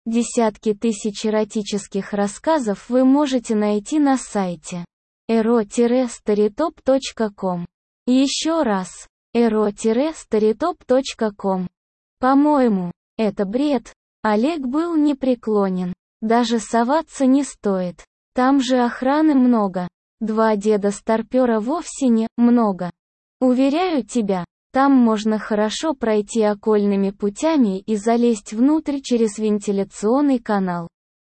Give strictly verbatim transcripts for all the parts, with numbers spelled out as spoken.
Десятки тысяч эротических рассказов вы можете найти на сайте эро старитоп точка ком. Еще раз, эро старитоп точка ком. По-моему, это бред. Олег был непреклонен. Даже соваться не стоит. Там же охраны много. Два деда-старпера вовсе не много. Уверяю тебя, там можно хорошо пройти окольными путями и залезть внутрь через вентиляционный канал.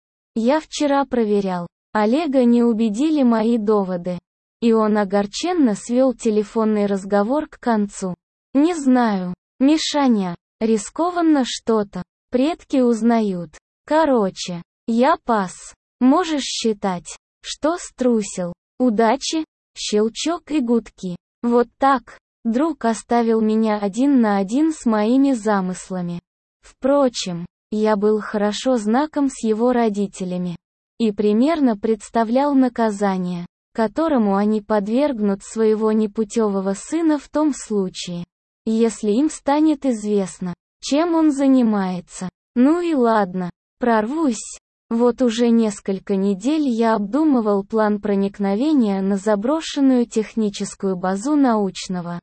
Я вчера проверял. Олега не убедили мои доводы. И он огорченно свел телефонный разговор к концу. Не знаю, Мишаня, рискованно что-то. Предки узнают. Короче, я пас. Можешь считать, что струсил. Удачи, щелчок и гудки. Вот так. Друг оставил меня один на один с моими замыслами. Впрочем, я был хорошо знаком с его родителями. И примерно представлял наказание, которому они подвергнут своего непутевого сына в том случае, если им станет известно, чем он занимается. Ну и ладно, прорвусь. Вот уже несколько недель я обдумывал план проникновения на заброшенную техническую базу научного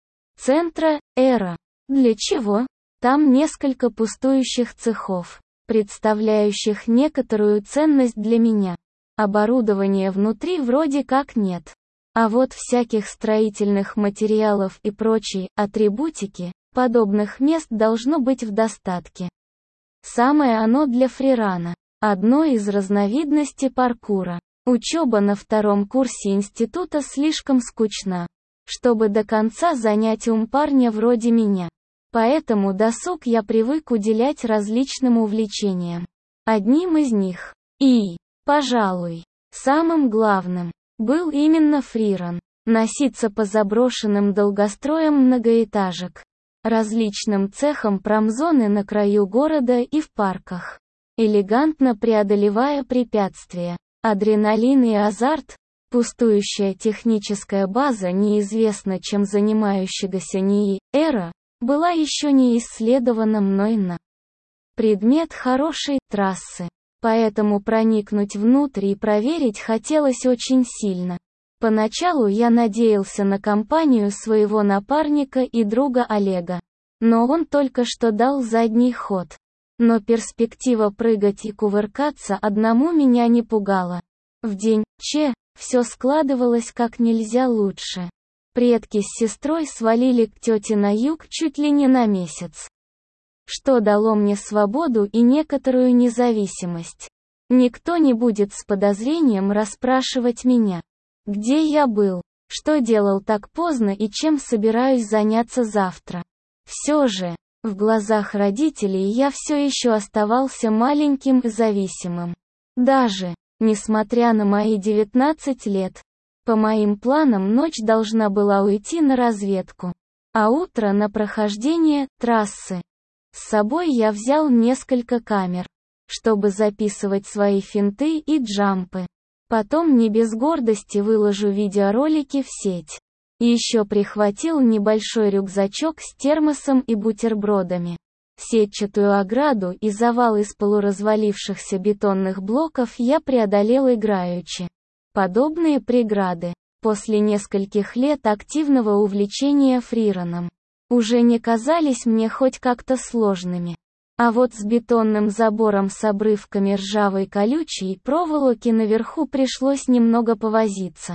центра «Эра». Для чего? Там несколько пустующих цехов, представляющих некоторую ценность для меня. Оборудования внутри вроде как нет. А вот всяких строительных материалов и прочей атрибутики, подобных мест должно быть в достатке. Самое оно для фрирана. Одно из разновидностей паркура. Учеба на втором курсе института слишком скучна, чтобы до конца занять ум парня вроде меня. Поэтому досуг я привык уделять различным увлечениям. Одним из них, и, пожалуй, самым главным, был именно фриран. Носиться по заброшенным долгостроям многоэтажек, различным цехам промзоны на краю города и в парках, элегантно преодолевая препятствия. Адреналин и азарт. Пустующая техническая база неизвестно чем занимающегося НИИ «Эра» была еще не исследована мной на предмет хорошей трассы. Поэтому проникнуть внутрь и проверить хотелось очень сильно. Поначалу я надеялся на компанию своего напарника и друга Олега. Но он только что дал задний ход. Но перспектива прыгать и кувыркаться одному меня не пугала. В день Че все складывалось как нельзя лучше. Предки с сестрой свалили к тете на юг чуть ли не на месяц. Что дало мне свободу и некоторую независимость. Никто не будет с подозрением расспрашивать меня, где я был, что делал так поздно и чем собираюсь заняться завтра. Все же, в глазах родителей я все еще оставался маленьким и зависимым. Даже, несмотря на мои девятнадцать лет, по моим планам ночь должна была уйти на разведку, а утро на прохождение трассы. С собой я взял несколько камер, чтобы записывать свои финты и джампы. Потом не без гордости выложу видеоролики в сеть. Еще прихватил небольшой рюкзачок с термосом и бутербродами. Сетчатую ограду и завал из полуразвалившихся бетонных блоков я преодолел играючи. Подобные преграды, после нескольких лет активного увлечения фрираном, уже не казались мне хоть как-то сложными. А вот с бетонным забором с обрывками ржавой колючей проволоки наверху пришлось немного повозиться.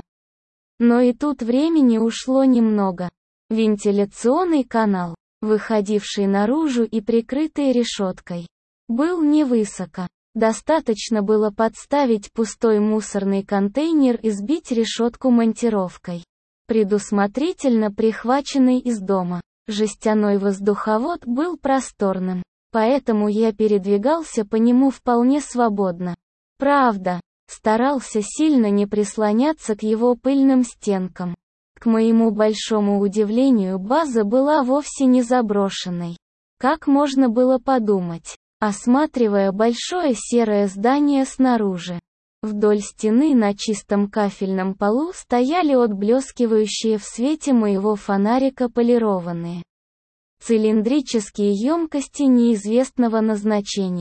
Но и тут времени ушло немного. Вентиляционный канал, выходивший наружу и прикрытый решеткой, был невысоко. Достаточно было подставить пустой мусорный контейнер и сбить решетку монтировкой, предусмотрительно прихваченной из дома. Жестяной воздуховод был просторным, поэтому я передвигался по нему вполне свободно. Правда, старался сильно не прислоняться к его пыльным стенкам. К моему большому удивлению, база была вовсе не заброшенной, как можно было подумать, осматривая большое серое здание снаружи. Вдоль стены на чистом кафельном полу стояли отблескивающие в свете моего фонарика полированные цилиндрические емкости неизвестного назначения.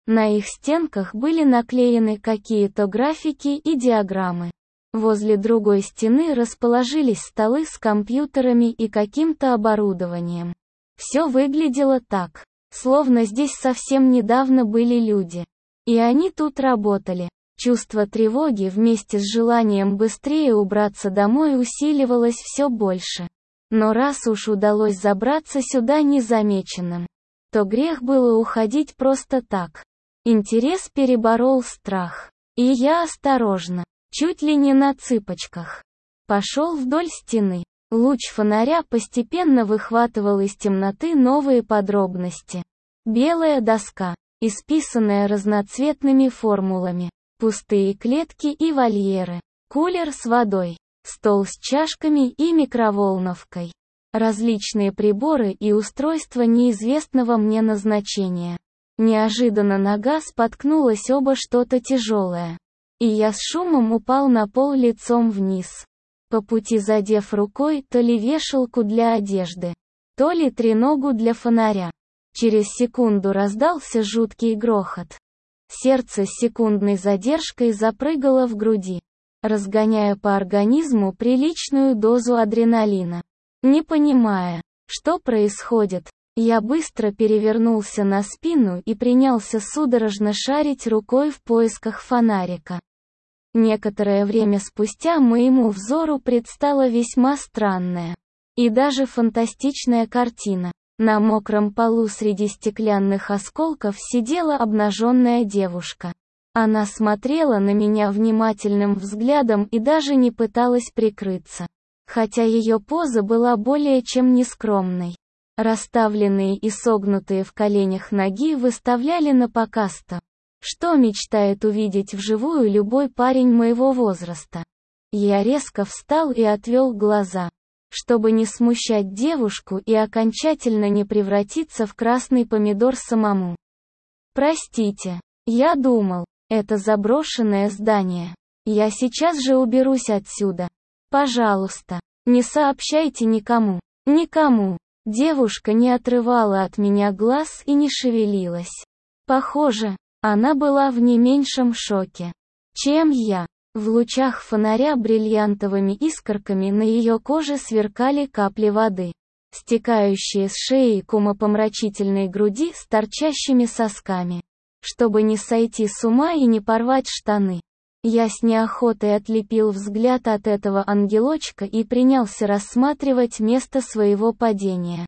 На их стенках были наклеены какие-то графики и диаграммы. Возле другой стены расположились столы с компьютерами и каким-то оборудованием. Все выглядело так, словно здесь совсем недавно были люди. И они тут работали. Чувство тревоги вместе с желанием быстрее убраться домой усиливалось все больше. Но раз уж удалось забраться сюда незамеченным, то грех было уходить просто так. Интерес переборол страх. И я осторожно, чуть ли не на цыпочках, пошел вдоль стены. Луч фонаря постепенно выхватывал из темноты новые подробности. Белая доска, исписанная разноцветными формулами. Пустые клетки и вольеры, кулер с водой, стол с чашками и микроволновкой, различные приборы и устройства неизвестного мне назначения. Неожиданно нога споткнулась обо что-то тяжелое, и я с шумом упал на пол лицом вниз, по пути задев рукой то ли вешалку для одежды, то ли треногу для фонаря. Через секунду раздался жуткий грохот. Сердце с секундной задержкой запрыгало в груди, разгоняя по организму приличную дозу адреналина. Не понимая, что происходит, я быстро перевернулся на спину и принялся судорожно шарить рукой в поисках фонарика. Некоторое время спустя моему взору предстала весьма странная и даже фантастичная картина. На мокром полу среди стеклянных осколков сидела обнаженная девушка. Она смотрела на меня внимательным взглядом и даже не пыталась прикрыться. Хотя ее поза была более чем нескромной. Расставленные и согнутые в коленях ноги выставляли напоказ то, что мечтает увидеть вживую любой парень моего возраста. Я резко встал и отвел глаза, чтобы не смущать девушку и окончательно не превратиться в красный помидор самому. Простите, я думал, это заброшенное здание. Я сейчас же уберусь отсюда. Пожалуйста, не сообщайте никому. Никому. Девушка не отрывала от меня глаз и не шевелилась. Похоже, она была в не меньшем шоке, чем я. В лучах фонаря бриллиантовыми искорками на ее коже сверкали капли воды, стекающие с шеи к умопомрачительной груди с торчащими сосками. Чтобы не сойти с ума и не порвать штаны, я с неохотой отлепил взгляд от этого ангелочка и принялся рассматривать место своего падения.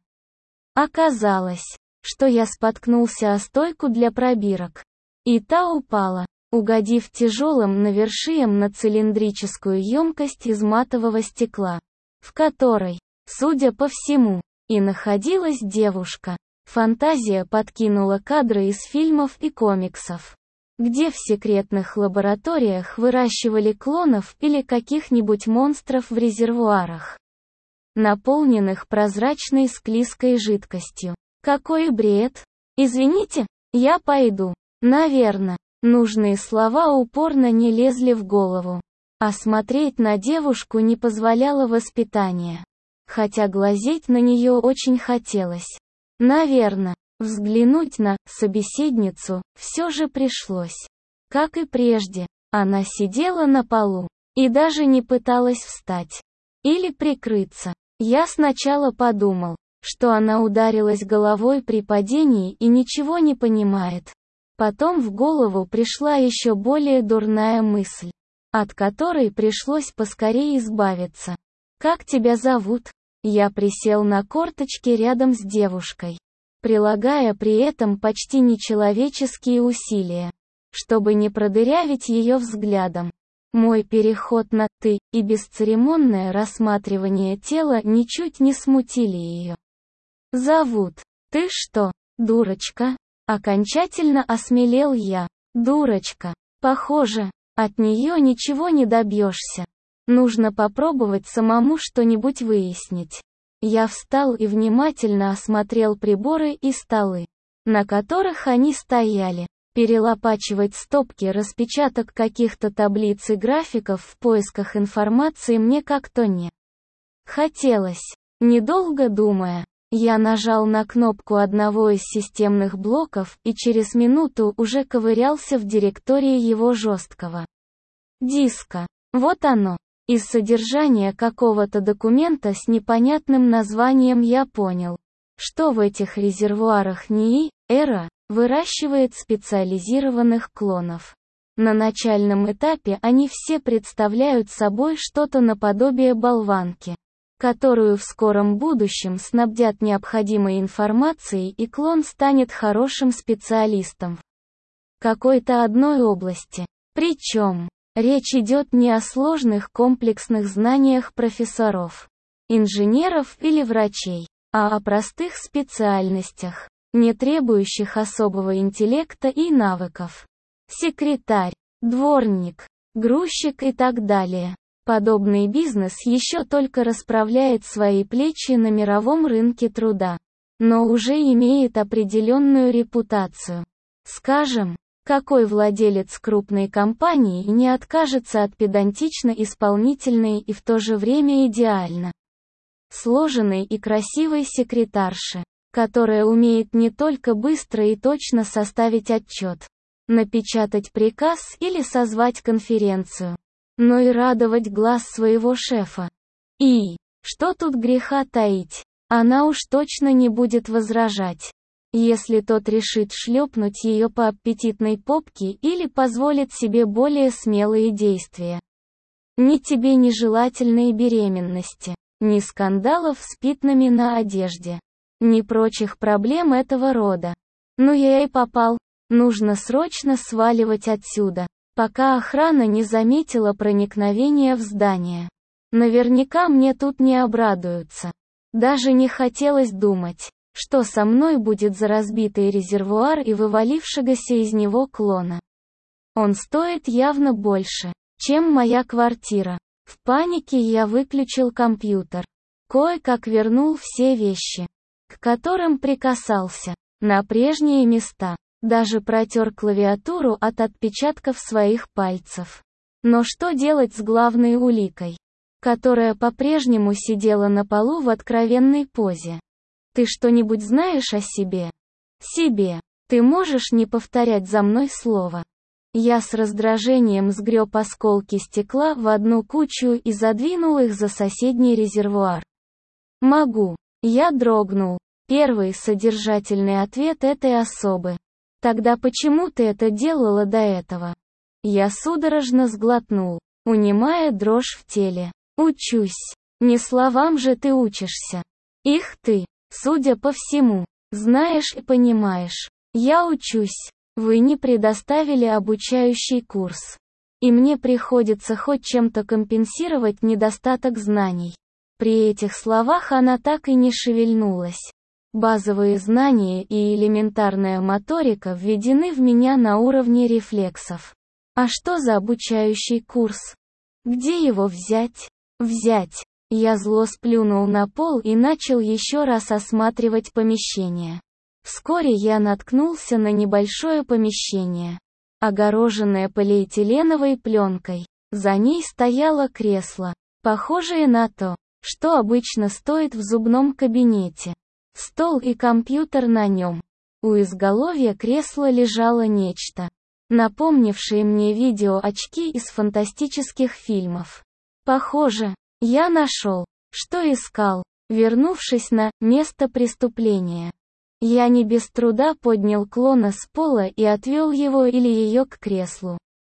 Оказалось, что я споткнулся о стойку для пробирок, и та упала, угодив тяжелым навершием на цилиндрическую емкость из матового стекла, в которой, судя по всему, и находилась девушка. Фантазия подкинула кадры из фильмов и комиксов, где в секретных лабораториях выращивали клонов или каких-нибудь монстров в резервуарах, наполненных прозрачной склизкой жидкостью. Какой бред! Извините, я пойду. Наверно. Нужные слова упорно не лезли в голову. А смотреть на девушку не позволяло воспитание. Хотя глазеть на нее очень хотелось. Наверно, взглянуть на собеседницу все же пришлось. Как и прежде, она сидела на полу и даже не пыталась встать или прикрыться. Я сначала подумал, что она ударилась головой при падении и ничего не понимает. Потом в голову пришла еще более дурная мысль, от которой пришлось поскорее избавиться. «Как тебя зовут?» Я присел на корточки рядом с девушкой, прилагая при этом почти нечеловеческие усилия, чтобы не продырявить ее взглядом. Мой переход на «ты» и бесцеремонное рассматривание тела ничуть не смутили ее. «Зовут. Ты что, дурочка?» Окончательно осмелел я. Дурочка. Похоже, от нее ничего не добьешься. Нужно попробовать самому что-нибудь выяснить. Я встал и внимательно осмотрел приборы и столы, на которых они стояли. Перелопачивать стопки распечаток каких-то таблиц и графиков в поисках информации мне как-то не хотелось. Недолго думая, Я нажал на кнопку одного из системных блоков и через минуту уже ковырялся в директории его жесткого диска. Вот оно. Из содержания какого-то документа с непонятным названием я понял, что в этих резервуарах НИИ, Эра, выращивает специализированных клонов. На начальном этапе они все представляют собой что-то наподобие болванки, которую в скором будущем снабдят необходимой информацией, и клон станет хорошим специалистом в какой-то одной области. Причем, речь идет не о сложных комплексных знаниях профессоров, инженеров или врачей, а о простых специальностях, не требующих особого интеллекта и навыков. Секретарь, дворник, грузчик и так далее. Подобный бизнес еще только расправляет свои плечи на мировом рынке труда, но уже имеет определенную репутацию. Скажем, какой владелец крупной компании не откажется от педантично исполнительной и в то же время идеально сложенной и красивой секретарши, которая умеет не только быстро и точно составить отчет, напечатать приказ или созвать конференцию, но и радовать глаз своего шефа. И, что тут греха таить, она уж точно не будет возражать, если тот решит шлепнуть ее по аппетитной попке или позволит себе более смелые действия. Ни тебе нежелательной беременности, ни скандалов с пятнами на одежде, ни прочих проблем этого рода. Ну я и попал, нужно срочно сваливать отсюда, пока охрана не заметила проникновения в здание. Наверняка мне тут не обрадуются. Даже не хотелось думать, что со мной будет за разбитый резервуар и вывалившегося из него клона. Он стоит явно больше, чем моя квартира. В панике я выключил компьютер. Кое-как вернул все вещи, к которым прикасался, на прежние места. Даже протер клавиатуру от отпечатков своих пальцев. Но что делать с главной уликой, которая по-прежнему сидела на полу в откровенной позе? Ты что-нибудь знаешь о себе? Себе. Ты можешь не повторять за мной слово? Я с раздражением сгреб осколки стекла в одну кучу и задвинул их за соседний резервуар. Могу. Я дрогнул. Первый содержательный ответ этой особы. Тогда почему ты это делала до этого? Я судорожно сглотнул, унимая дрожь в теле. Учусь. Не словам же ты учишься. Их ты, судя по всему, знаешь и понимаешь. Я учусь. Вы не предоставили обучающий курс. И мне приходится хоть чем-то компенсировать недостаток знаний. При этих словах она так и не шевельнулась. Базовые знания и элементарная моторика введены в меня на уровне рефлексов. А что за обучающий курс? Где его взять? Взять. Я зло сплюнул на пол и начал еще раз осматривать помещение. Вскоре я наткнулся на небольшое помещение, огороженное полиэтиленовой пленкой. За ней стояло кресло, похожее на то, что обычно стоит в зубном кабинете. Стол и компьютер на нем. У изголовья кресла лежало нечто, напомнившее мне видеоочки из фантастических фильмов. Похоже, я нашел, что искал, вернувшись на место преступления. Я не без труда поднял клона с пола и отвел его или ее к креслу.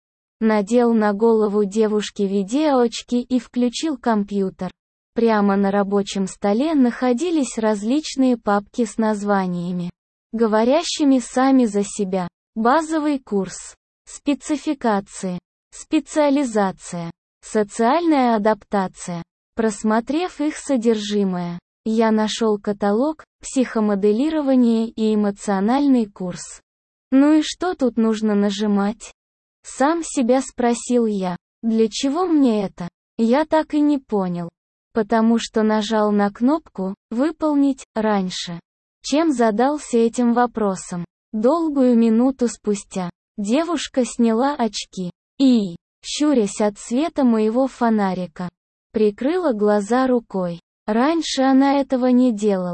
Надел на голову девушки видеоочки и включил компьютер. Прямо на рабочем столе находились различные папки с названиями, говорящими сами за себя. Базовый курс, спецификации, специализация, социальная адаптация. Просмотрев их содержимое, я нашел каталог, психомоделирование и эмоциональный курс. Ну и что тут нужно нажимать? Сам себя спросил я. Для чего мне это? Я так и не понял. Потому что нажал на кнопку «Выполнить» раньше, чем задался этим вопросом. Долгую минуту спустя, девушка сняла очки и, щурясь от света моего фонарика, прикрыла глаза рукой. Раньше она этого не делала.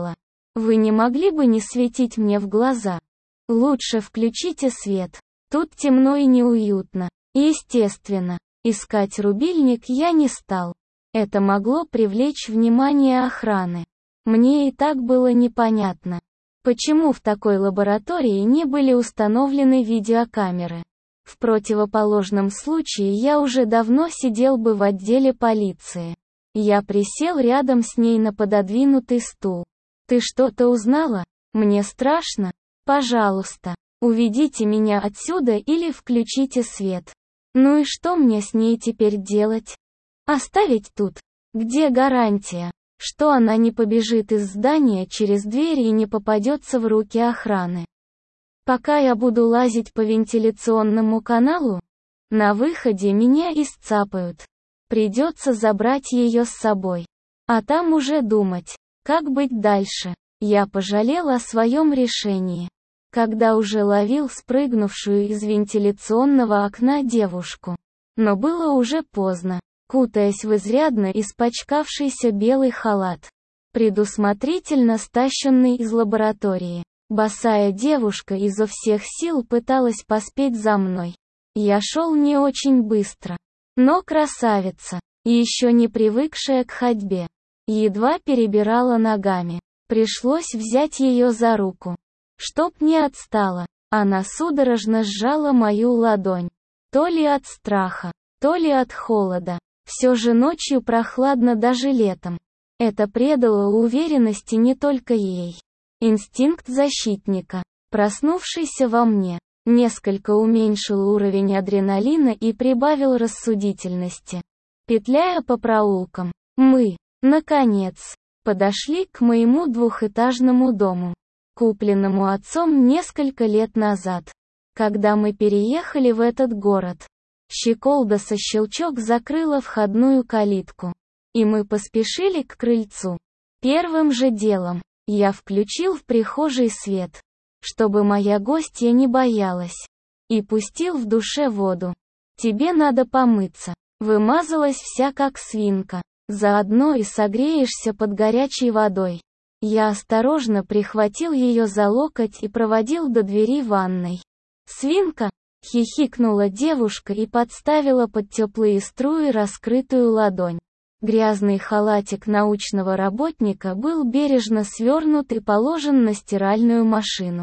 Вы не могли бы не светить мне в глаза? Лучше включите свет. Тут темно и неуютно. Естественно, искать рубильник я не стал. Это могло привлечь внимание охраны. Мне и так было непонятно, почему в такой лаборатории не были установлены видеокамеры. В противоположном случае я уже давно сидел бы в отделе полиции. Я присел рядом с ней на пододвинутый стул. «Ты что-то узнала? Мне страшно? Пожалуйста, уведите меня отсюда или включите свет. Ну и что мне с ней теперь делать? Оставить тут? Где гарантия, что она не побежит из здания через дверь и не попадется в руки охраны? Пока я буду лазить по вентиляционному каналу, на выходе меня исцапают. Придется забрать ее с собой. А там уже думать, как быть дальше». Я пожалел о своем решении, когда уже ловил спрыгнувшую из вентиляционного окна девушку. Но было уже поздно. Кутаясь в изрядно испачкавшийся белый халат, предусмотрительно стащенный из лаборатории, босая девушка изо всех сил пыталась поспеть за мной. Я шел не очень быстро, но красавица, еще не привыкшая к ходьбе, едва перебирала ногами. Пришлось взять ее за руку, чтоб не отстала. Она судорожно сжала мою ладонь. То ли от страха, то ли от холода. Все же ночью прохладно даже летом. Это придало уверенности не только ей. Инстинкт защитника, проснувшийся во мне, несколько уменьшил уровень адреналина и прибавил рассудительности. Петляя по проулкам, мы, наконец, подошли к моему двухэтажному дому, купленному отцом несколько лет назад, когда мы переехали в этот город. Щеколда со щелчок закрыла входную калитку, и мы поспешили к крыльцу. Первым же делом, я включил в прихожей свет, чтобы моя гостья не боялась, и пустил в душе воду. «Тебе надо помыться», вымазалась вся как свинка, заодно и согреешься под горячей водой. Я осторожно прихватил ее за локоть и проводил до двери ванной. «Свинка?» — хихикнула девушка и подставила под теплые струи раскрытую ладонь. Грязный халатик научного работника был бережно свернут и положен на стиральную машину.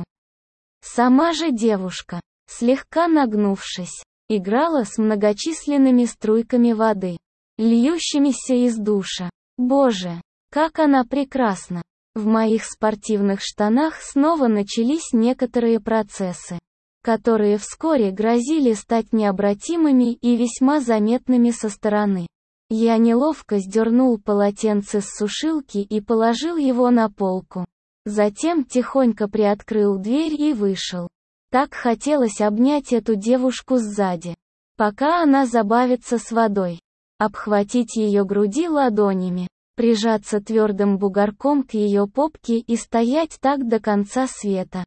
Сама же девушка, слегка нагнувшись, играла с многочисленными струйками воды, льющимися из душа. Боже, как она прекрасна! В моих спортивных штанах снова начались некоторые процессы, которые вскоре грозили стать необратимыми и весьма заметными со стороны. Я неловко сдернул полотенце с сушилки и положил его на полку. Затем тихонько приоткрыл дверь и вышел. Так хотелось обнять эту девушку сзади, пока она забавится с водой. Обхватить ее груди ладонями, прижаться твердым бугорком к ее попке и стоять так до конца света.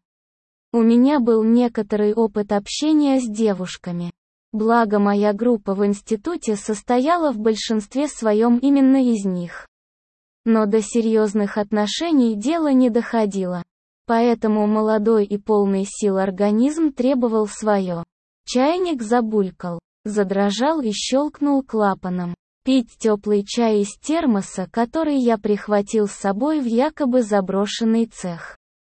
У меня был некоторый опыт общения с девушками. Благо моя группа в институте состояла в большинстве своем именно из них. Но до серьезных отношений дело не доходило. Поэтому молодой и полный сил организм требовал свое. Чайник забулькал, задрожал и щелкнул клапаном. Пить теплый чай из термоса, который я прихватил с собой в якобы заброшенный цех,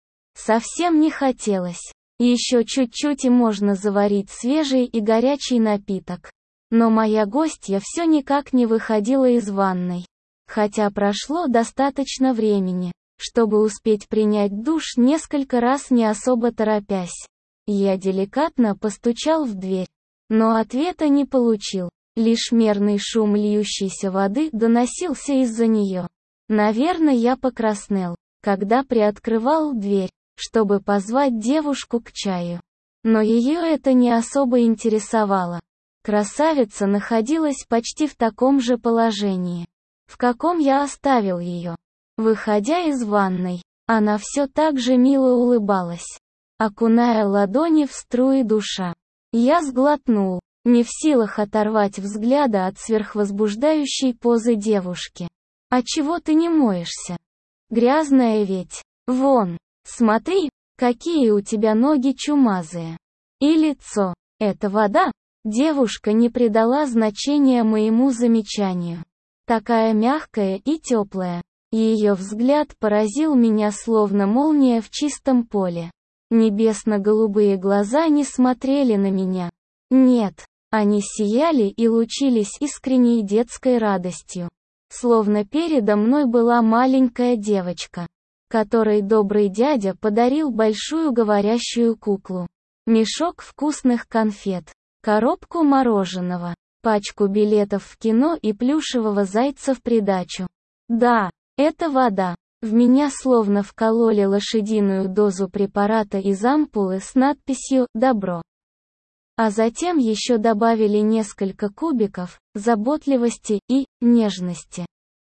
совсем не хотелось. Еще чуть-чуть и можно заварить свежий и горячий напиток. Но моя гостья все никак не выходила из ванной. Хотя прошло достаточно времени, чтобы успеть принять душ несколько раз не особо торопясь. Я деликатно постучал в дверь, но ответа не получил. Лишь мерный шум льющейся воды доносился из-за нее. Наверное, я покраснел, когда приоткрывал дверь, чтобы позвать девушку к чаю. Но ее это не особо интересовало. Красавица находилась почти в таком же положении, в каком я оставил ее. Выходя из ванной, она все так же мило улыбалась, окуная ладони в струи душа. Я сглотнул, не в силах оторвать взгляда от сверхвозбуждающей позы девушки. «А чего ты не моешься? Грязная ведь?» Вон, смотри, какие у тебя ноги чумазые. И лицо. Это вода? Девушка не придала значения моему замечанию. Такая мягкая и теплая. Ее взгляд поразил меня словно молния в чистом поле. Небесно-голубые глаза не смотрели на меня. Нет, они сияли и лучились искренней детской радостью. Словно передо мной была маленькая девочка, которой добрый дядя подарил большую говорящую куклу, мешок вкусных конфет, коробку мороженого, пачку билетов в кино и плюшевого зайца в придачу. Да, это вода. В меня словно вкололи лошадиную дозу препарата из ампулы с надписью «Добро». А затем еще добавили несколько кубиков заботливости и нежности.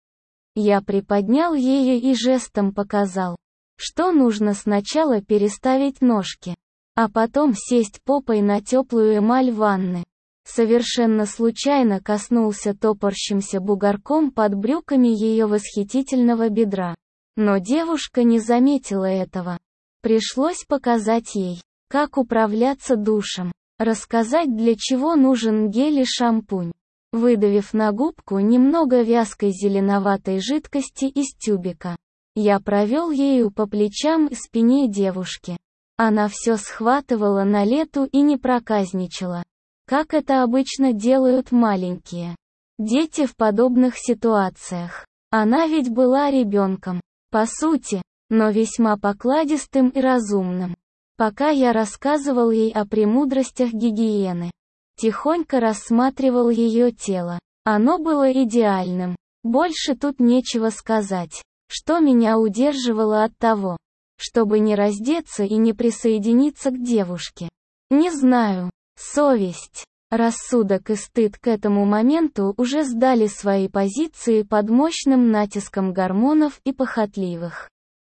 Я приподнял ее и жестом показал, что нужно сначала переставить ножки, а потом сесть попой на теплую эмаль ванны. Совершенно случайно коснулся топорщимся бугорком под брюками ее восхитительного бедра. Но девушка не заметила этого. Пришлось показать ей, как управляться душем, рассказать, для чего нужен гель и шампунь. Выдавив на губку немного вязкой зеленоватой жидкости из тюбика, я провел ею по плечам и спине девушки. Она все схватывала на лету и не проказничала, как это обычно делают маленькие дети в подобных ситуациях. Она ведь была ребенком, по сути, но весьма покладистым и разумным. Пока я рассказывал ей о премудростях гигиены, тихонько рассматривал ее тело. Оно было идеальным. Больше тут нечего сказать. Что меня удерживало от того, чтобы не раздеться и не присоединиться к девушке? Не знаю. Совесть, рассудок и стыд к этому моменту уже сдали свои позиции под мощным натиском гормонов и похотливых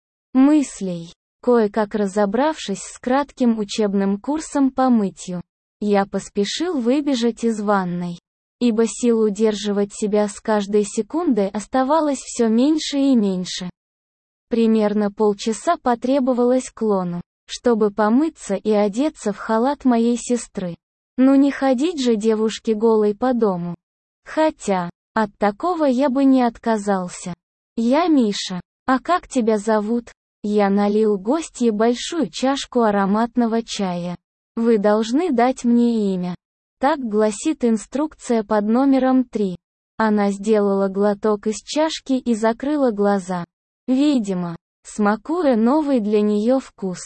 мыслей. Кое-как разобравшись с кратким учебным курсом по мытью, я поспешил выбежать из ванной, ибо сил удерживать себя с каждой секундой оставалось все меньше и меньше. Примерно полчаса потребовалось клону, чтобы помыться и одеться в халат моей сестры. Ну не ходить же девушке голой по дому. Хотя, от такого я бы не отказался. Я Миша. А как тебя зовут? Я налил гостье большую чашку ароматного чая. Вы должны дать мне имя. Так гласит инструкция под номером три. Она сделала глоток из чашки и закрыла глаза. Видимо, смакуя новый для нее вкус.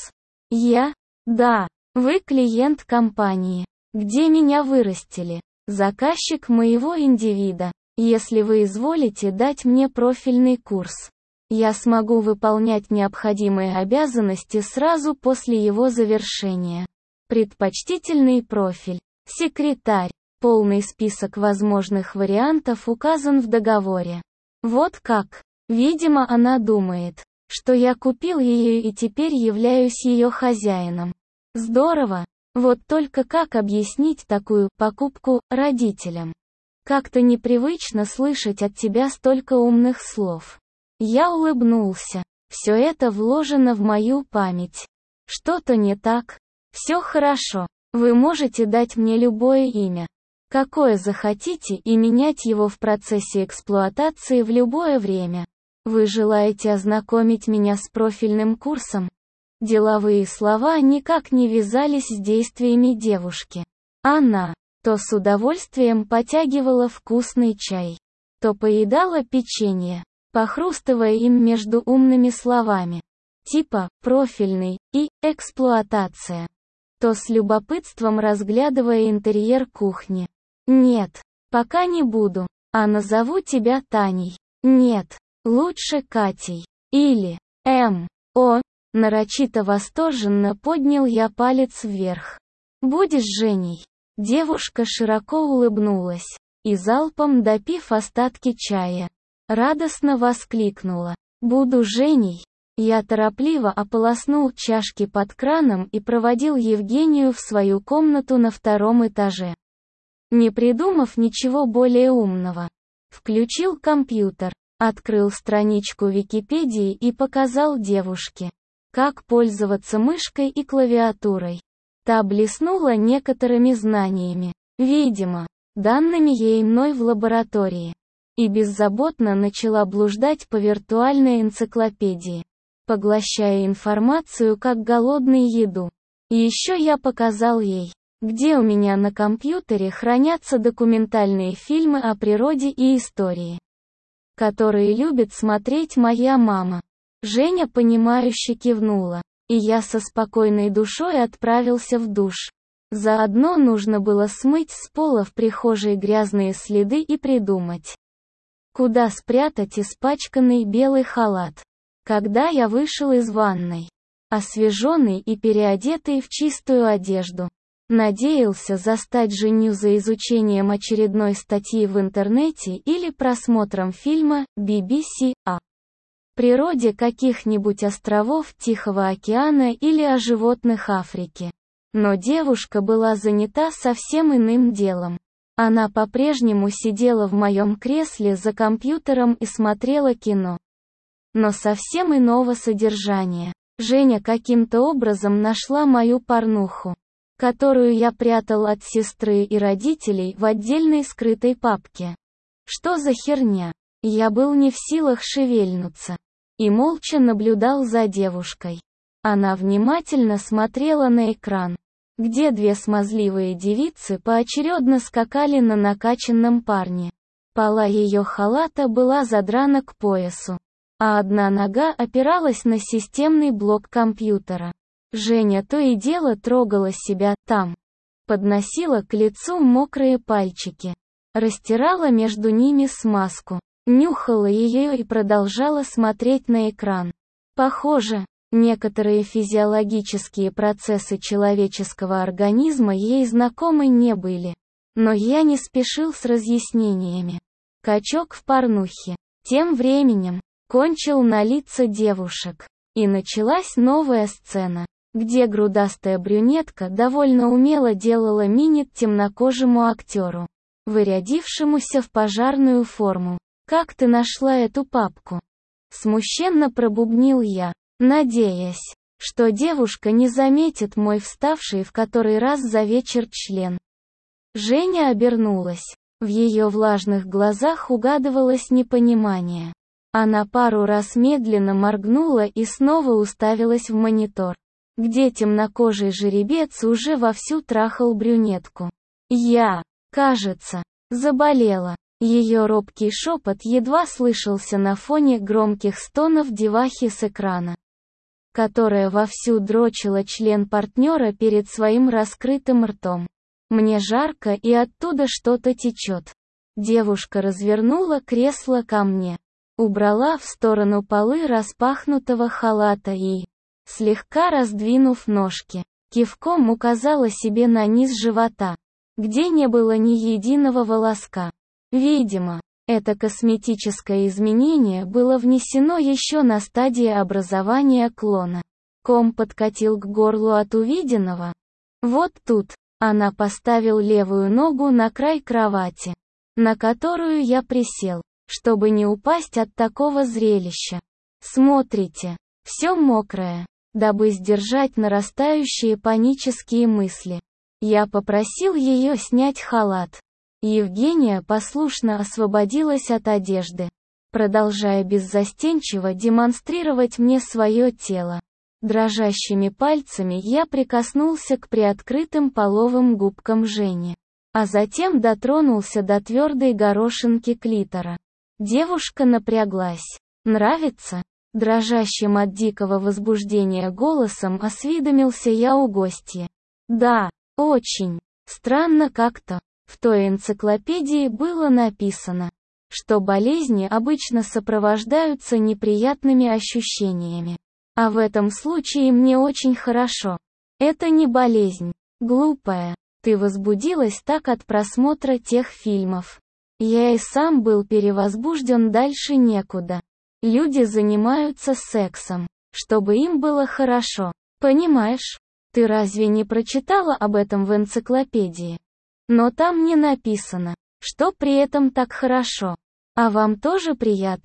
Я? Да. Вы клиент компании, где меня вырастили. Заказчик моего индивида. Если вы изволите дать мне профильный курс, я смогу выполнять необходимые обязанности сразу после его завершения. Предпочтительный профиль. Секретарь. Полный список возможных вариантов указан в договоре. Вот как. Видимо, она думает, что я купил ее и теперь являюсь ее хозяином. Здорово. Вот только как объяснить такую покупку родителям? Как-то непривычно слышать от тебя столько умных слов. Я улыбнулся. Все это вложено в мою память. Что-то не так? Все хорошо. Вы можете дать мне любое имя, какое захотите, и менять его в процессе эксплуатации в любое время. Вы желаете ознакомить меня с профильным курсом? Деловые слова никак не вязались с действиями девушки. Она то с удовольствием потягивала вкусный чай, то поедала печенье, похрустывая им между умными словами, типа «профильный» и «эксплуатация», то с любопытством разглядывая интерьер кухни. Нет, пока не буду, а назову тебя Таней. Нет, лучше Катей. Или М. О. Нарочито восторженно поднял я палец вверх. Будешь Женей? Девушка широко улыбнулась и, залпом допив остатки чая, радостно воскликнула: «Буду Женей!» Я торопливо ополоснул чашки под краном и проводил Евгению в свою комнату на втором этаже. Не придумав ничего более умного, включил компьютер, Открыл страничку Википедии и показал девушке, как пользоваться мышкой и клавиатурой. Та блеснула некоторыми знаниями, видимо, данными ей мной в лаборатории, и беззаботно начала блуждать по виртуальной энциклопедии, поглощая информацию как голодный еду. И еще я показал ей, где у меня на компьютере хранятся документальные фильмы о природе и истории, которые любит смотреть моя мама. Женя понимающе кивнула, и я со спокойной душой отправился в душ. Заодно нужно было смыть с пола в прихожей грязные следы и придумать, куда спрятать испачканный белый халат. Когда я вышел из ванной, освеженный и переодетый в чистую одежду, надеялся застать Женю за изучением очередной статьи в интернете или просмотром фильма би би си о природе каких-нибудь островов Тихого океана или о животных Африки. Но девушка была занята совсем иным делом. Она по-прежнему сидела в моем кресле за компьютером и смотрела кино. Но совсем иного содержания. Женя каким-то образом нашла мою порнуху, которую я прятал от сестры и родителей в отдельной скрытой папке. Что за херня? Я был не в силах шевельнуться и молча наблюдал за девушкой. Она внимательно смотрела на экран, где две смазливые девицы поочередно скакали на накачанном парне. Пола ее халата была задрана к поясу, а одна нога опиралась на системный блок компьютера. Женя то и дело трогала себя там, подносила к лицу мокрые пальчики, растирала между ними смазку, нюхала ее и продолжала смотреть на экран. Похоже, некоторые физиологические процессы человеческого организма ей знакомы не были. Но я не спешил с разъяснениями. Качок в порнухе. Тем временем, кончил на лица девушек. И началась новая сцена, где грудастая брюнетка довольно умело делала минет темнокожему актеру, вырядившемуся в пожарную форму. «Как ты нашла эту папку?» Смущенно пробубнил я, надеясь, что девушка не заметит мой вставший в который раз за вечер член. Женя обернулась. В ее влажных глазах угадывалось непонимание. Она пару раз медленно моргнула и снова уставилась в монитор, где темнокожий жеребец уже вовсю трахал брюнетку. Я, кажется, заболела. Ее робкий шепот едва слышался на фоне громких стонов девахи с экрана, которая вовсю дрочила член партнера перед своим раскрытым ртом. Мне жарко и оттуда что-то течет. Девушка развернула кресло ко мне, убрала в сторону полы распахнутого халата и, слегка раздвинув ножки, кивком указала себе на низ живота, где не было ни единого волоска. Видимо, это косметическое изменение было внесено еще на стадии образования клона. Ком подкатил к горлу от увиденного. Вот тут, она поставил левую ногу на край кровати, на которую я присел, чтобы не упасть от такого зрелища. Смотрите, все мокрое. Дабы сдержать нарастающие панические мысли, я попросил ее снять халат. Евгения послушно освободилась от одежды, продолжая беззастенчиво демонстрировать мне свое тело. Дрожащими пальцами я прикоснулся к приоткрытым половым губкам Жени, а затем дотронулся до твердой горошинки клитора. Девушка напряглась. «Нравится?» Дрожащим от дикого возбуждения голосом осведомился я у гостья. «Да, очень. Странно как-то. В той энциклопедии было написано, что болезни обычно сопровождаются неприятными ощущениями. А в этом случае мне очень хорошо. Это не болезнь. Глупая. Ты возбудилась так от просмотра тех фильмов. Я и сам был перевозбужден, дальше некуда. Люди занимаются сексом, чтобы им было хорошо. Понимаешь? Ты разве не прочитала об этом в энциклопедии? Но там не написано, что при этом так хорошо. А вам тоже приятно?»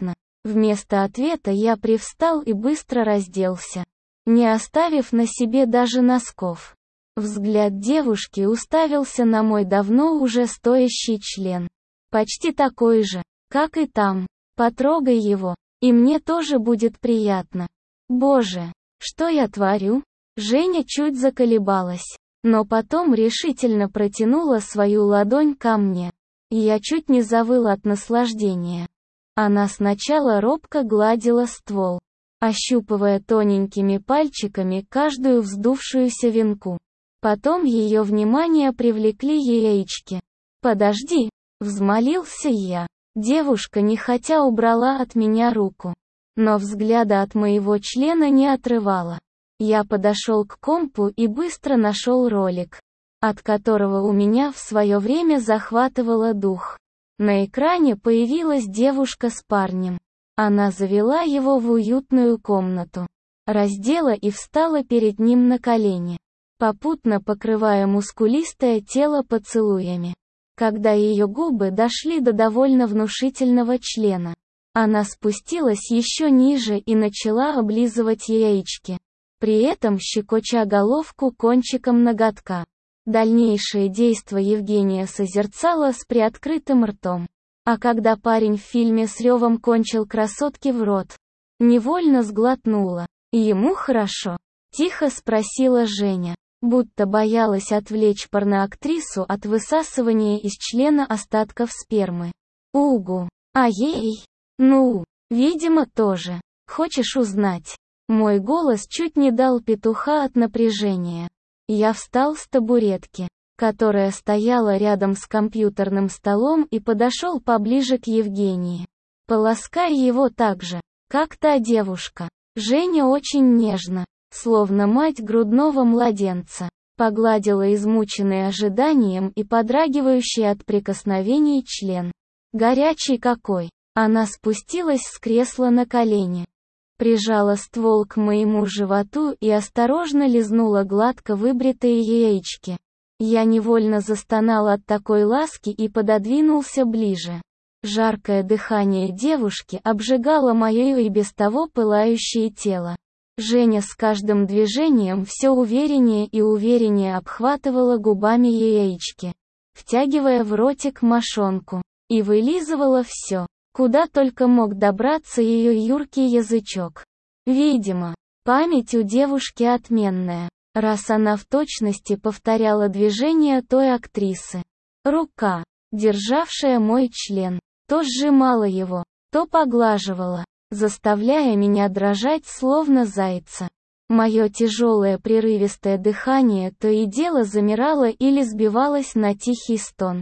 Вместо ответа я привстал и быстро разделся, не оставив на себе даже носков. Взгляд девушки уставился на мой давно уже стоящий член. Почти такой же, как и там. Потрогай его, и мне тоже будет приятно. Боже, что я творю? Женя чуть заколебалась, но потом решительно протянула свою ладонь ко мне. Я чуть не завыл от наслаждения. Она сначала робко гладила ствол, ощупывая тоненькими пальчиками каждую вздувшуюся венку. Потом ее внимание привлекли яички. «Подожди», — взмолился я. Девушка нехотя убрала от меня руку, но взгляда от моего члена не отрывала. Я подошел к компу и быстро нашел ролик, от которого у меня в свое время захватывало дух. На экране появилась девушка с парнем. Она завела его в уютную комнату, раздела и встала перед ним на колени, попутно покрывая мускулистое тело поцелуями. Когда ее губы дошли до довольно внушительного члена, она спустилась еще ниже и начала облизывать яички, при этом щекоча головку кончиком ноготка. Дальнейшие действия Евгения созерцала с приоткрытым ртом. А когда парень в фильме с ревом кончил красотке в рот, невольно сглотнула. «Ему хорошо?» — тихо спросила Женя, будто боялась отвлечь порноактрису от высасывания из члена остатков спермы. «Угу. А ей? Ну, видимо, тоже. Хочешь узнать?» Мой голос чуть не дал петуха от напряжения. Я встал с табуретки, которая стояла рядом с компьютерным столом, и подошел поближе к Евгении. «Полоскай его так же, как та девушка». Женя очень нежно, словно мать грудного младенца, погладила измученный ожиданием и подрагивающий от прикосновений член. Горячий какой! Она спустилась с кресла на колени, прижала ствол к моему животу и осторожно лизнула гладко выбритые яички. Я невольно застонал от такой ласки и пододвинулся ближе. Жаркое дыхание девушки обжигало мое и без того пылающее тело. Женя с каждым движением все увереннее и увереннее обхватывала губами яички, втягивая в ротик мошонку, и вылизывала все, куда только мог добраться ее юркий язычок. Видимо, память у девушки отменная, раз она в точности повторяла движения той актрисы. Рука, державшая мой член, то сжимала его, то поглаживала, заставляя меня дрожать словно зайца. Мое тяжелое прерывистое дыхание то и дело замирало или сбивалось на тихий стон.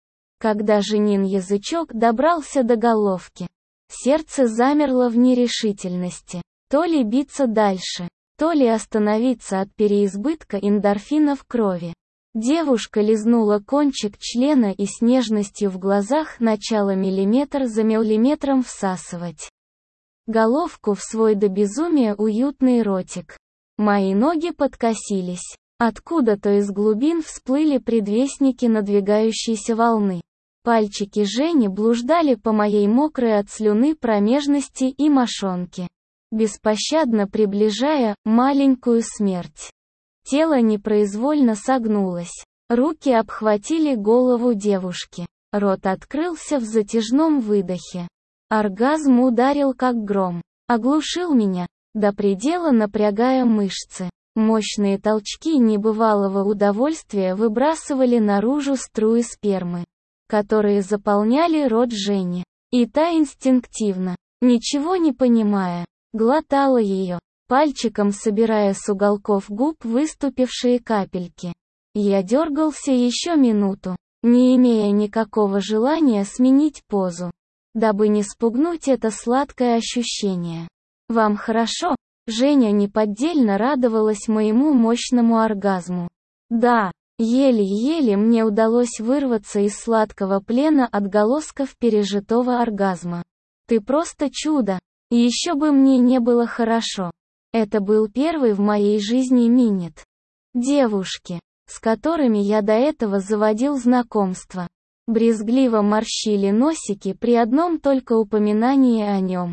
Когда Женин язычок добрался до головки, сердце замерло в нерешительности. То ли биться дальше, то ли остановиться от переизбытка эндорфина в крови. Девушка лизнула кончик члена и с нежностью в глазах начала миллиметр за миллиметром всасывать головку в свой до безумия уютный ротик. Мои ноги подкосились. Откуда-то из глубин всплыли предвестники надвигающейся волны. Пальчики Жени блуждали по моей мокрой от слюны промежности и мошонке, беспощадно приближая маленькую смерть. Тело непроизвольно согнулось. Руки обхватили голову девушки. Рот открылся в затяжном выдохе. Оргазм ударил как гром. Оглушил меня, до предела напрягая мышцы. Мощные толчки небывалого удовольствия выбрасывали наружу струи спермы, которые заполняли рот Жени. И та инстинктивно, ничего не понимая, глотала ее, пальчиком собирая с уголков губ выступившие капельки. Я дергался еще минуту, не имея никакого желания сменить позу, дабы не спугнуть это сладкое ощущение. «Вам хорошо?» Женя неподдельно радовалась моему мощному оргазму. «Да». Еле-еле мне удалось вырваться из сладкого плена отголосков пережитого оргазма. «Ты просто чудо! И еще бы мне не было хорошо». Это был первый в моей жизни минет. Девушки, с которыми я до этого заводил знакомство, брезгливо морщили носики при одном только упоминании о нем.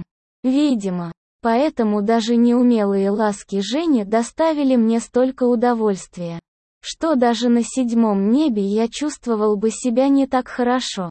Видимо, поэтому даже неумелые ласки Жени доставили мне столько удовольствия, что даже на седьмом небе я чувствовал бы себя не так хорошо.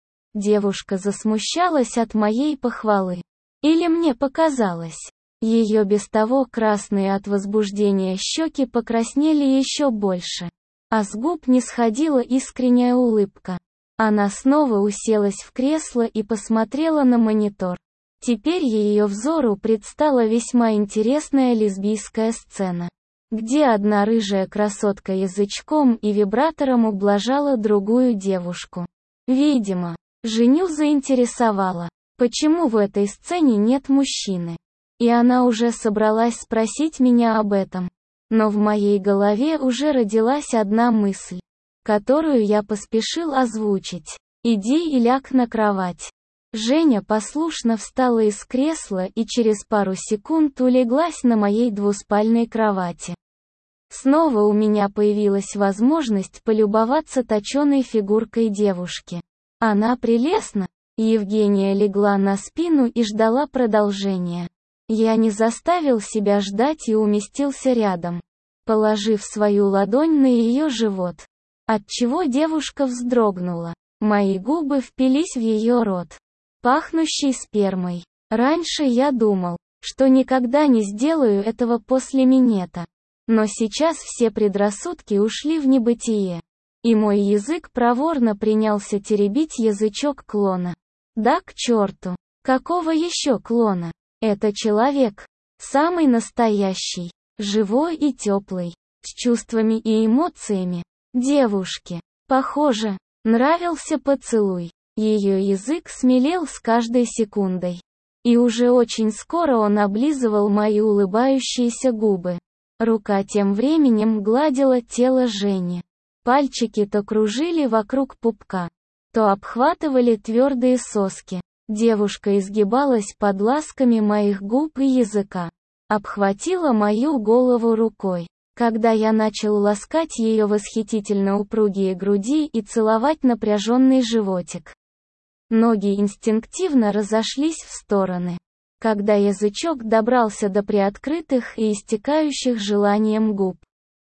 Девушка засмущалась от моей похвалы. Или мне показалось. Ее без того красные от возбуждения щеки покраснели еще больше. А с губ не сходила искренняя улыбка. Она снова уселась в кресло и посмотрела на монитор. Теперь ее взору предстала весьма интересная лесбийская сцена, где одна рыжая красотка язычком и вибратором ублажала другую девушку. Видимо, Женю заинтересовало, почему в этой сцене нет мужчины. И она уже собралась спросить меня об этом. Но в моей голове уже родилась одна мысль, которую я поспешил озвучить. «Иди и ляг на кровать». Женя послушно встала из кресла и через пару секунд улеглась на моей двуспальной кровати. Снова у меня появилась возможность полюбоваться точеной фигуркой девушки. Она прелестна. Евгения легла на спину и ждала продолжения. Я не заставил себя ждать и уместился рядом, положив свою ладонь на ее живот. Отчего девушка вздрогнула. Мои губы впились в ее рот, пахнущий спермой. Раньше я думал, что никогда не сделаю этого после минета. Но сейчас все предрассудки ушли в небытие. И мой язык проворно принялся теребить язычок клона. Да к черту. Какого еще клона? Это человек. Самый настоящий. Живой и теплый. С чувствами и эмоциями. Девушке, похоже, нравился поцелуй. Ее язык смелел с каждой секундой. И уже очень скоро он облизывал мои улыбающиеся губы. Рука тем временем гладила тело Жени. Пальчики то кружили вокруг пупка, то обхватывали твердые соски. Девушка изгибалась под ласками моих губ и языка. Обхватила мою голову рукой, когда я начал ласкать ее восхитительно упругие груди и целовать напряженный животик. Ноги инстинктивно разошлись в стороны, когда язычок добрался до приоткрытых и истекающих желанием губ.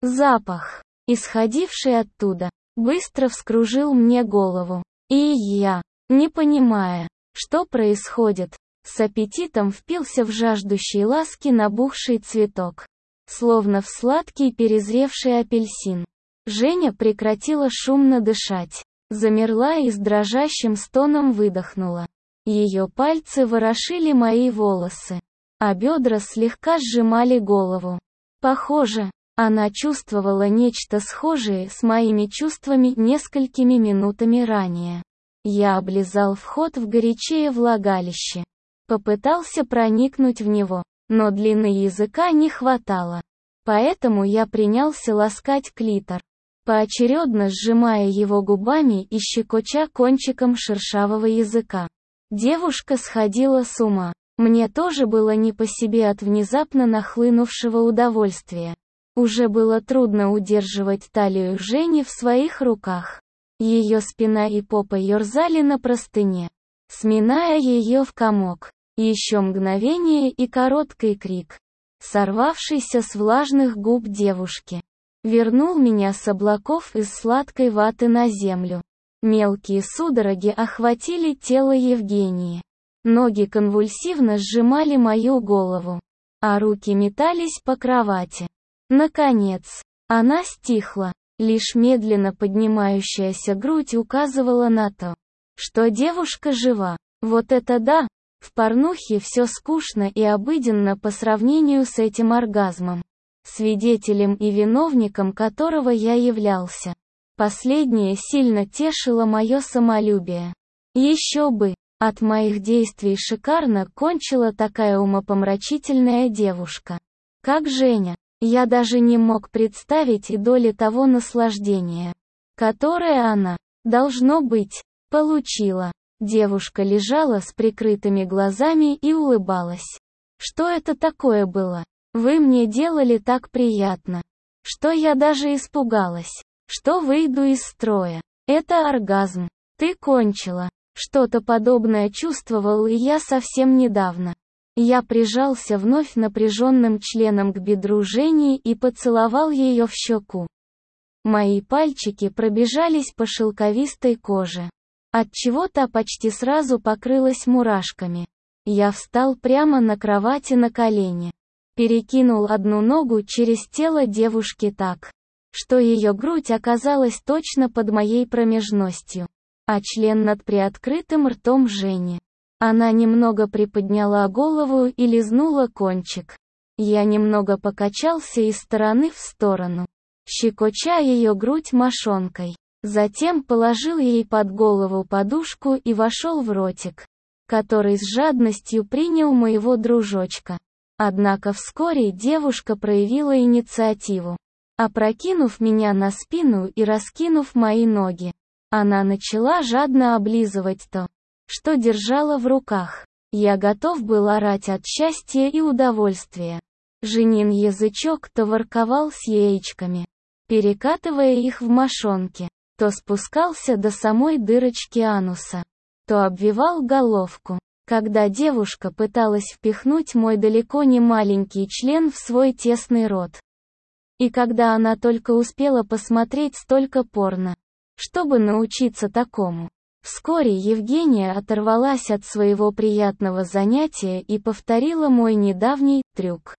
Запах, исходивший оттуда, быстро вскружил мне голову. И я, не понимая, что происходит, с аппетитом впился в жаждущий ласки набухший цветок, словно в сладкий перезревший апельсин. Женя прекратила шумно дышать, замерла и с дрожащим стоном выдохнула. Ее пальцы ворошили мои волосы, а бедра слегка сжимали голову. Похоже, она чувствовала нечто схожее с моими чувствами несколькими минутами ранее. Я облизал вход в горячее влагалище. Попытался проникнуть в него, но длины языка не хватало. Поэтому я принялся ласкать клитор, поочередно сжимая его губами и щекоча кончиком шершавого языка. Девушка сходила с ума. Мне тоже было не по себе от внезапно нахлынувшего удовольствия. Уже было трудно удерживать талию Жени в своих руках. Ее спина и попа ерзали на простыне, сминая ее в комок. Еще мгновение и короткий крик, сорвавшийся с влажных губ девушки, вернул меня с облаков из сладкой ваты на землю. Мелкие судороги охватили тело Евгении. Ноги конвульсивно сжимали мою голову, а руки метались по кровати. Наконец, она стихла. Лишь медленно поднимающаяся грудь указывала на то, что девушка жива. Вот это да! В порнухе все скучно и обыденно по сравнению с этим оргазмом, свидетелем и виновником которого я являлся. Последнее сильно тешило мое самолюбие. Еще бы! От моих действий шикарно кончила такая умопомрачительная девушка, как Женя. Я даже не мог представить и доли того наслаждения, которое она, должно быть, получила. Девушка лежала с прикрытыми глазами и улыбалась. Что это такое было? Вы мне делали так приятно, что я даже испугалась, что выйду из строя. Это оргазм. Ты кончила. Что-то подобное чувствовал и я совсем недавно. Я прижался вновь напряженным членом к бедру Жени и поцеловал ее в щеку. Мои пальчики пробежались по шелковистой коже. Отчего та почти сразу покрылась мурашками. Я встал прямо на кровати на колени. Перекинул одну ногу через тело девушки так, что ее грудь оказалась точно под моей промежностью, а член над приоткрытым ртом Жени. Она немного приподняла голову и лизнула кончик. Я немного покачался из стороны в сторону, щекоча ее грудь мошонкой. Затем положил ей под голову подушку и вошел в ротик, который с жадностью принял моего дружочка. Однако вскоре девушка проявила инициативу. Опрокинув меня на спину и раскинув мои ноги, она начала жадно облизывать то, что держала в руках. Я готов был орать от счастья и удовольствия. Женин язычок то ворковал с яичками, перекатывая их в мошонке, то спускался до самой дырочки ануса, то обвивал головку. Когда девушка пыталась впихнуть мой далеко не маленький член в свой тесный рот. И когда она только успела посмотреть столько порно, чтобы научиться такому. Вскоре Евгения оторвалась от своего приятного занятия и повторила мой недавний трюк.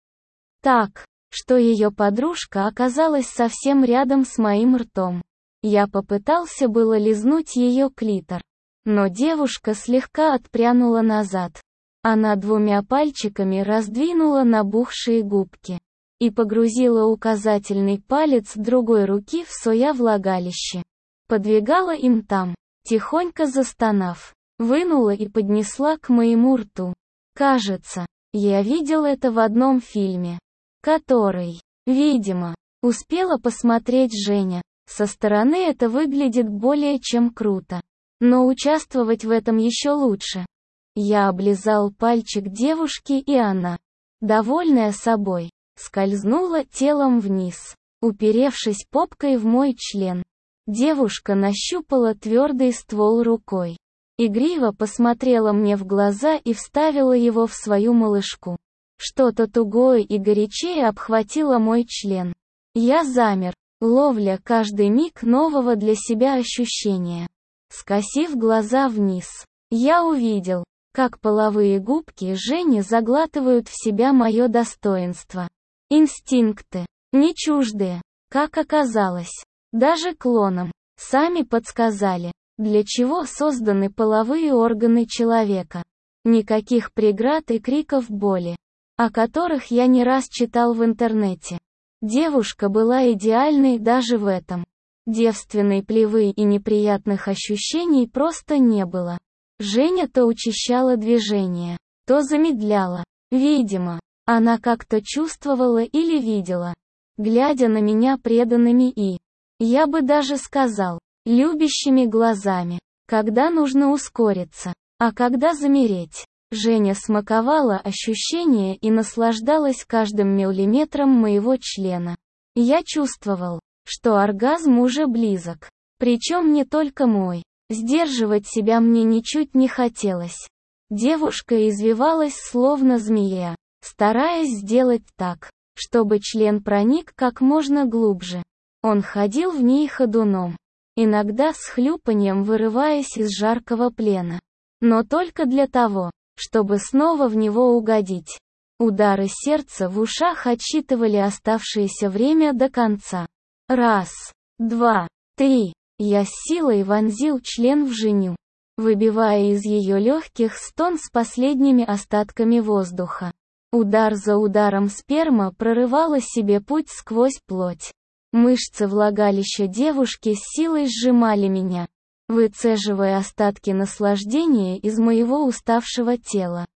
Так, что ее подружка оказалась совсем рядом с моим ртом. Я попытался было лизнуть ее клитор, но девушка слегка отпрянула назад. Она двумя пальчиками раздвинула набухшие губки и погрузила указательный палец другой руки в свое влагалище. Подвигала им там, тихонько застонав, вынула и поднесла к моему рту. Кажется, я видел это в одном фильме, который, видимо, успела посмотреть Женя. Со стороны это выглядит более чем круто. Но участвовать в этом еще лучше. Я облизал пальчик девушки, и она, довольная собой, скользнула телом вниз, уперевшись попкой в мой член. Девушка нащупала твердый ствол рукой. Игриво посмотрела мне в глаза и вставила его в свою малышку. Что-то тугое и горячее обхватило мой член. Я замер, ловля каждый миг нового для себя ощущения. Скосив глаза вниз, я увидел, как половые губки Жени заглатывают в себя мое достоинство. Инстинкты, не чуждые, как оказалось, даже клонам, сами подсказали, для чего созданы половые органы человека. Никаких преград и криков боли, о которых я не раз читал в интернете. Девушка была идеальной даже в этом. Девственной плевы и неприятных ощущений просто не было. Женя то учащала движение, то замедляла. Видимо, она как-то чувствовала или видела, глядя на меня преданными и, я бы даже сказал, любящими глазами, когда нужно ускориться, а когда замереть. Женя смаковала ощущения и наслаждалась каждым миллиметром моего члена. Я чувствовал, что оргазм уже близок. Причем не только мой. Сдерживать себя мне ничуть не хотелось. Девушка извивалась словно змея, стараясь сделать так, чтобы член проник как можно глубже. Он ходил в ней ходуном, иногда с хлюпаньем вырываясь из жаркого плена. Но только для того, чтобы снова в него угодить. Удары сердца в ушах отсчитывали оставшееся время до конца. Раз, два, три. Я с силой вонзил член в Женю, выбивая из ее легких стон с последними остатками воздуха. Удар за ударом сперма прорывала себе путь сквозь плоть. Мышцы влагалища девушки с силой сжимали меня, выцеживая остатки наслаждения из моего уставшего тела.